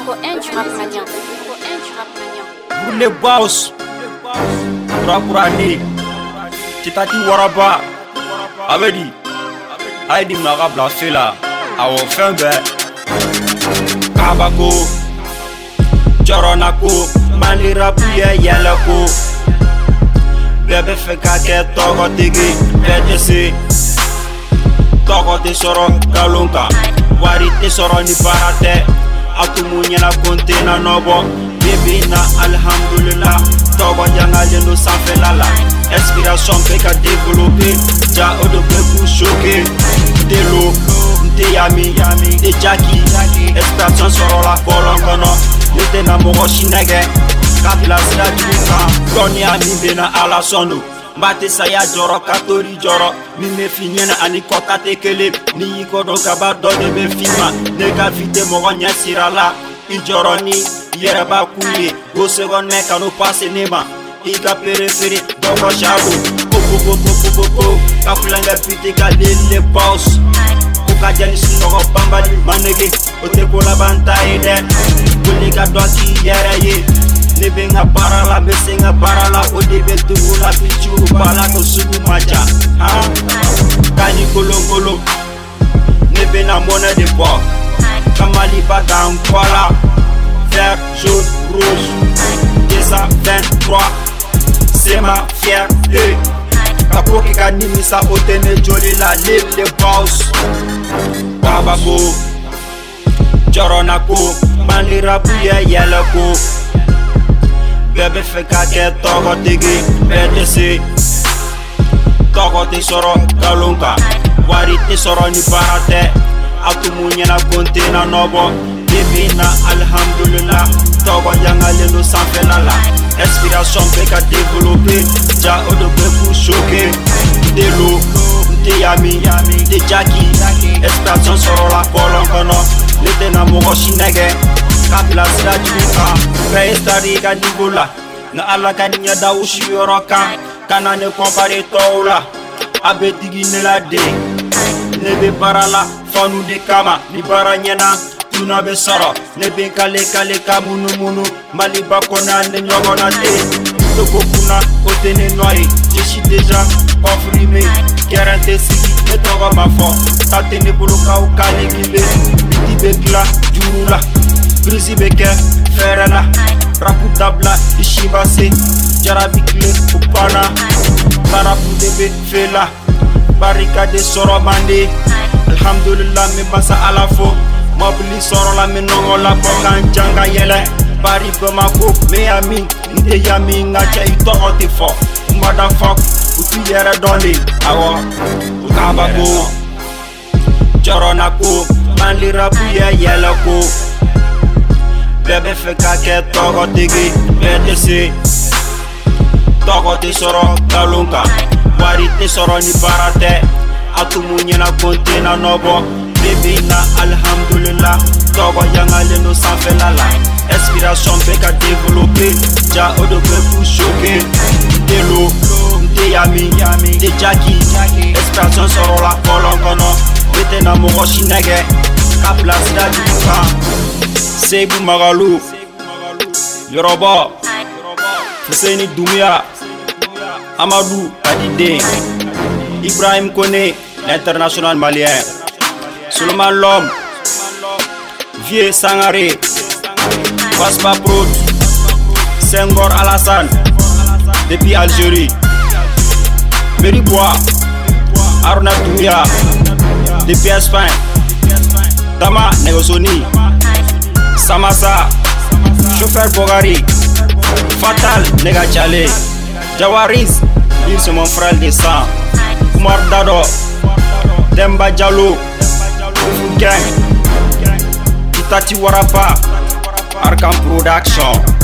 Pour les boss, pour année, Titati Waraba, avait dit, Aïdi Marab la fait là, à fin de Kabako, Joronako, Malira Pouya Yalako, Bébé fait kake, Togo Tigi, PDC, Togo Tesoro, Kalunka, Warite Soro ni Parate, Atumunya na Kontena Nobo. Bébé na alhamdulillah, Togo Djangalé no sans fait lala. Inspiration peka développé, Ja Odo pour choquer. Delo, Nte Yami, De Jackie, Extraction soro la Bolongono, Nete na Moro Shinege, Kapila Sida Djibika, Doni Ami Bena ala sono. Mbate saya joro katori joro, Mime finyena ani kota tekele, Ni yiko do kaba do de be fima, Nega vite Moro Nyasirala, Ijoroni. Yeraba kouye, go second mec no passe nema. Ika périphérie, dogo chabo. Popo, kakulanga pite kalele boss. Kuka jani sinoro bambali manege. Oteko la banta ede. Kulika doki yeraye. Nebenga barala, besenga barala. Odebe tugula pichu bala to sugu maja. Kani kolongolo. Nebena mona de bois. Kamali bagan kwala. Vert, jaune, rouge, 223, c'est ma fierté. Kapo ki ka nimisa otene joli la live les boss. Babako, Joronako, Malira Pouya Yalako, Bébé fait kake, Togo Tigi, PDC, Togo Tesoro, Kalunka, Warite Soro ni Parate, Atumunya na Kontena Nobo. Bébé na alhamdulillah, Togo Djangalé no sans fait lala. Inspiration peka développé, Ja Odo pour choquer. Delo, Nte Yami, De Jackie, Extraction soro la Bolongono, Nete na Moro Shinege, Kapila Sida Djibika, Préhistorique à Nigola, Na ala kaninya da ushi yoroka, Kana ne compare toula, Abe digi ne la de, Nebe barala, Fanu de kama, Ni baranyena. Tuna be soro, nebe kale ka munu Maliba kona ne nyogona te. Toko kuna, otene noye. Je suis déjà confirmé. Kerente sigi, ne togo ma fo. Tatene boloka ou kale gibe. Biti bekla, jurula. Grisi beke, ferela. Raputabla, ishibase. Jarabikle, upana. Barapu debe, fela. Barricade soro mande. Alhamdulillah, me basa ala fo. Mobili soro la menongo la bokan janga yele. Bari Bamako, Miami, Nte Yami, Ngacha ito oti fo. Motherfuck, utu yere doni. Awo, Kabako, Joronako, Malira Pouya Yalako, Bébé fait kake, Togo Tigi, PDC, Togo Tesoro, Kalunka, Warite Soro ni Parate, Atumunya na Kontena Nobo. Bébé na alhamdulillah, Togo Djangalé no sans fait lala. Inspiration peka développé, Ja Odo pour choquer. Delo, Nte Yami, De Jackie, Extraction soro la Bolongono, Nete na Moro Shinege, Kapila Sida Djibika, Seibou Magalou, Yoruba, Fuseni Doumbia, Amadou Adide, Ibrahim Kone, l'international malien. Suleiman Lom, Vieux Sangaré, Waspa Prod, Senghor Alassane, depuis Algérie, Meribois, Aruna Doumbia, depuis Espagne, Dama Negosoni, Samassa, Chauffeur Bogari, Fatal Negachale, Jawariz, lui c'est mon frère de sang, Kumar Dado, Demba Diallo, Gang, Titati Warapa, Arkam Production.